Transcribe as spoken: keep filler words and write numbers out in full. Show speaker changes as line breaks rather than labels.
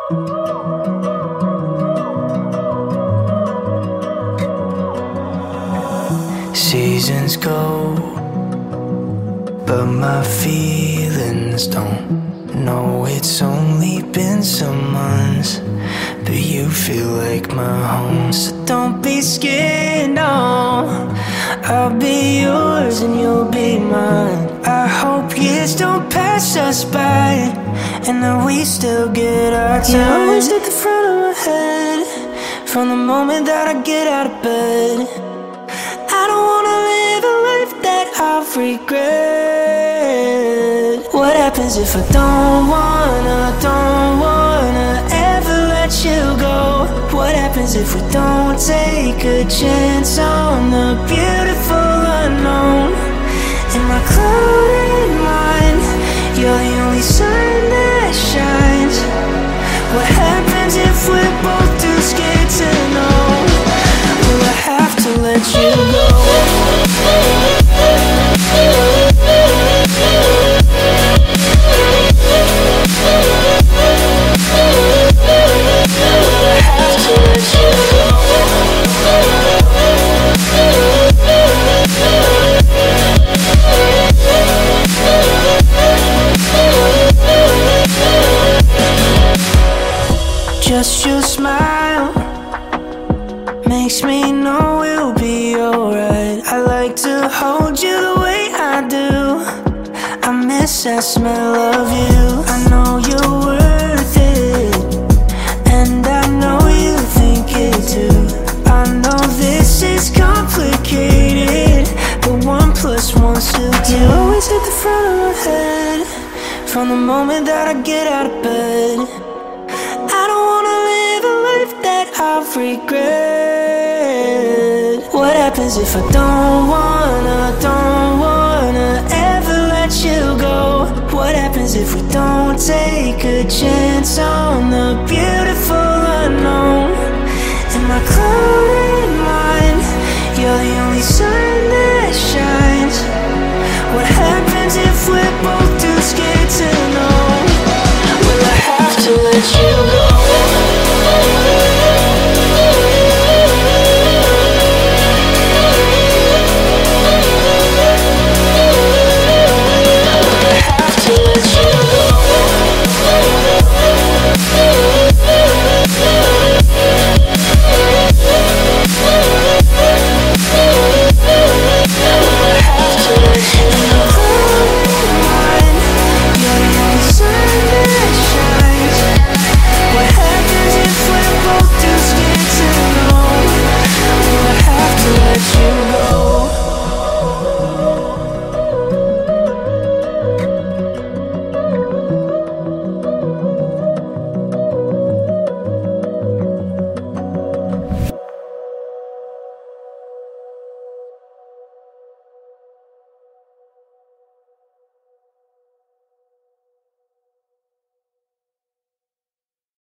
Seasons go, but my feelings don't. No, it's only been some months, but you feel like my home. So don't be scared, no. I'll be yours and you'll be mine. I hope years don't pass us by, and that we still get our time. You're always at the front of my head, from the moment that I get out of bed. I don't wanna live a life that I've regret. What happens if I don't wanna, don't wanna ever let you go? What happens if we don't take a chance on the beautiful unknown? In my clouded mind, you're the only sun that shines. What happens if we're both too scared to know? Will I have to let you go? Just your smile makes me know we'll be alright. I like to hold you the way I do. I miss that smell of you. I know you're worth it, and I know you think it too. I know this is complicated, but one plus one's still two. You're always at the front of my head, from the moment that I get out of bed. I don't wanna live a life that I've regret. What happens if I don't wanna, don't wanna ever let you go? What happens if we don't take a chance on the beauty?